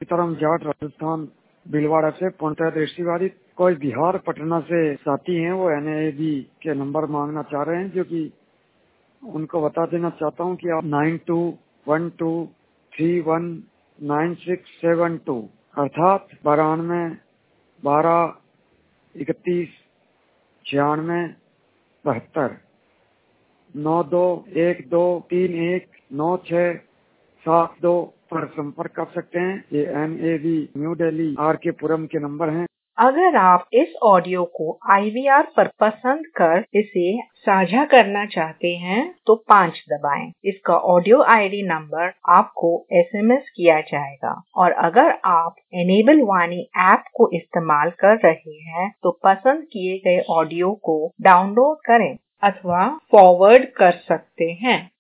सीताराम जाट राजस्थान भीलवाड़ा से पूर्णतः दृष्टिबाधित कोई बिहार पटना से साथी हैं, वो NAB के नंबर मांगना चाह रहे हैं, जो कि उनको बता देना चाहता हूं कि आप 9212319672 अर्थात 9212319672 9212319672 पर संपर्क कर सकते हैं। ये NAB New Delhi RK Puram के नंबर हैं। अगर आप इस ऑडियो को IVR पर पसंद कर इसे साझा करना चाहते हैं तो 5 दबाएं। इसका ऑडियो ID नंबर आपको SMS किया जाएगा। और अगर आप एनेबल वाणी ऐप को इस्तेमाल कर रहे हैं तो पसंद किए गए ऑडियो को डाउनलोड करें अथवा फॉरवर्ड कर सकते हैं।